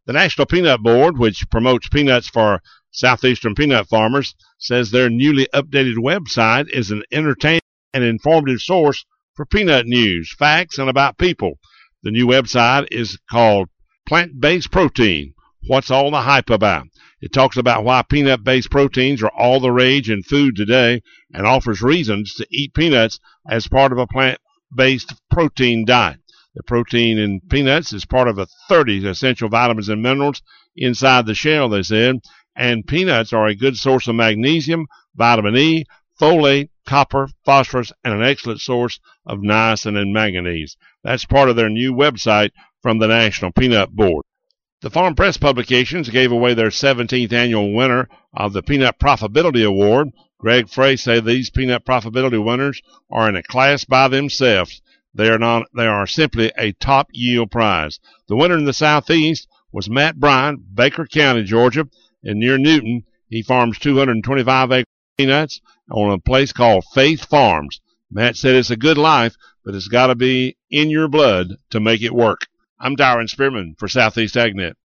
The National Peanut Board, which promotes peanuts for southeastern peanut farmers, says their newly updated website is an entertaining and informative source for peanut news, facts, and about people. The new website is called Plant-Based Protein. What's all the hype about? It talks about why peanut-based proteins are all the rage in food today and offers reasons to eat peanuts as part of a plant-based protein diet. The protein in peanuts is part of 30 essential vitamins and minerals inside the shell, they said, and peanuts are a good source of magnesium, vitamin E, folate, copper, phosphorus, and an excellent source of niacin and manganese. That's part of their new website from the National Peanut Board. The Farm Press Publications gave away their 17th annual winner of the Peanut Profitability Award. Greg Frey said these peanut profitability winners are in a class by themselves. They are simply a top yield prize. The winner in the Southeast was Matt Bryant, Baker County, Georgia, and near Newton. He farms 225 acres of peanuts on a place called Faith Farms. Matt said it's a good life, but it's got to be in your blood to make it work. I'm Darren Spearman for Southeast AgNet.